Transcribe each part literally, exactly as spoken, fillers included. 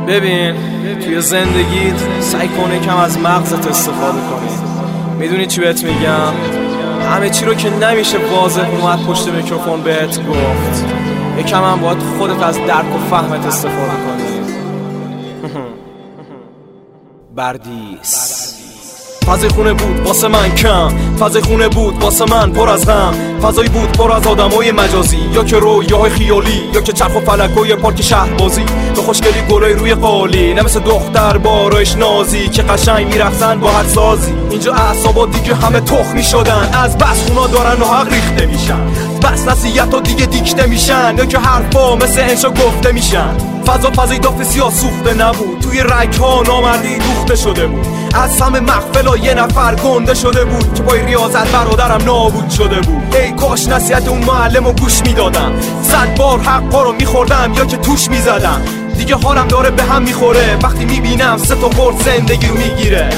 ببین توی زندگیت سعی کنه کم از مغزت استفاده کنی. میدونی چی بهت میگم؟ همه چی رو که نمیشه واضح اومد پشت میکروفون بهت گفت، یکم هم باید خودت از درک و فهمت استفاده کنی. بردیس فضای خونه بود واسه من کم، فضای خونه بود واسه من پر از غم، فضایی بود پر از آدمای مجازی، یا که رویاهای خیالی یا که چرخ و فلکای پارک شهربازی، به خوشگلی گلای روی قالی، نه مثل دختر بارایش نازی که قشنگ میرقصن با هر سازی. اینجا اعصابا دیگه همه تخمی شدن، از بس خونا دارن و حق ریخته میشن، بس نصیحتا دیگه دیکته میشن یا که حرفا مثل انشا گفته میشن. فضا فضای داف سیاه سوخته نبود، توی رگ ها نامردی دوخته شده بود، از همه محفلا یه نفر گنده شده بود که پای ریاضت برادرم نابود شده بود. ای کاش نصیحت اون معلم رو گوش میدادم، صد بار حقا رو میخوردم یا که توش میزدم. دیگه حالم داره به هم میخوره وقتی میبینم سه تا قرص زندگی رو میگیره،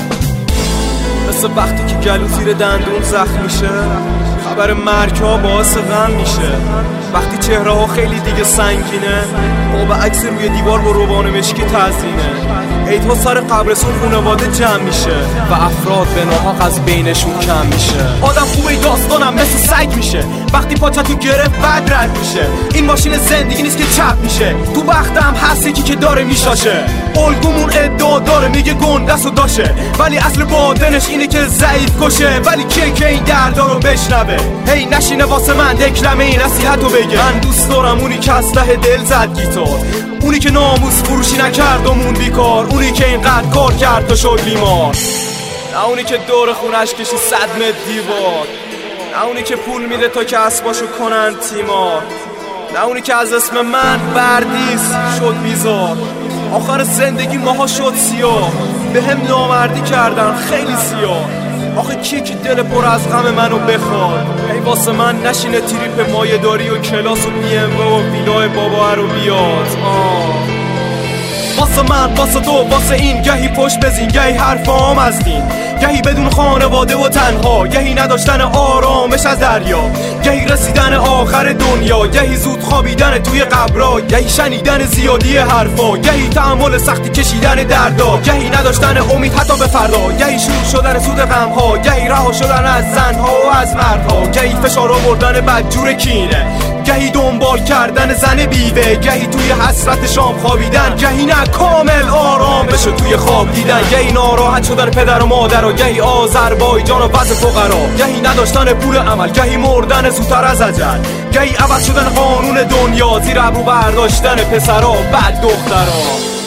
مثل وقتی که گلو زیر دندون زخم میشه، خبر مرگ ها باعث غم میشه، وقتی چهره ها خیلی دیگه سنگینه، قاب عکس روی دیوار با روبان مشکی تزیینه. عیدها سر قبرستون خانواده جمع میشه و افراد به ناحق از بینشون کم میشه. آدم خوبه داستانم مثل سگ میشه، وقتی پاچتو گرفت بعد رد میشه. این ماشین زندگی نیست که چپ میشه، تو بختم هست یکی که داره میشاشه. الگومون ادعا داره میگه گندست و داشه، ولی اصل باطنش اینه که ضعیف کشه. ولی که که این دردا رو بشنوه، هی نشینه واسه من دکلمه این نصیحتو بگه. من دوست دارم اونی که از ته دل زد گیتار، اونی که ناموس فروشی نکرد و مون بیکار، اونی که اینقدر کار کرد تا شد بیمار، نه اونی که دور خونش کشی صد متر دیوار، نه اونی که پول میده تا که اسباشو کنن تیمار، نه اونی که از اسم من بردیس شد بیزار. آخر زندگی ماها شد سیاه، به هم نامردی کردن خیلی سیاه. آخه کی که دل پر از غم منو بخواد، ای واسه من نشینه تریپ مایه داری و کلاس و بی ام و ویلای بابا رو بیاد. آه واسه من واسه تو واسه این، گهی پشت بزین گهی حرفام از دین، گهی بدون خانواده و تنها، گهی نداشتن آرامش از دریا، گهی رسیدن آخر دنیا، گهی زود خوابیدن توی قبرا، گهی شنیدن زیادی حرفا، گهی تحمل سختی کشیدن دردا، گهی نداشتن امید حتی به فردا، گهی شروع شدن سود غمها، گهی رها شدن از زنها و از مردها، گهی فشار آوردن بدجور کینه، گهی دنبال کردن زن بیوه، گهی توی حسرت شام خوابیدن، گهی نه کامل آرام بشه توی خواب دیدن، گهی ناراحت شدن پدر و مادر و گهی آذربایجان و وضع فقرا، گهی نداشتن پول عمل، گهی مردن زودتر از اجل، گهی عوض شدن قانون دنیا، زیر ابرو برداشتن پسرا بعد دخترا.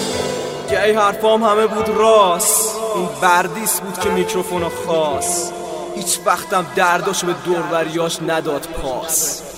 گهی حرفام همه بود راست، این بردیس بود که میکروفونو خواست، هیچ وقتم درداشو به دوروریاش نداد پاس.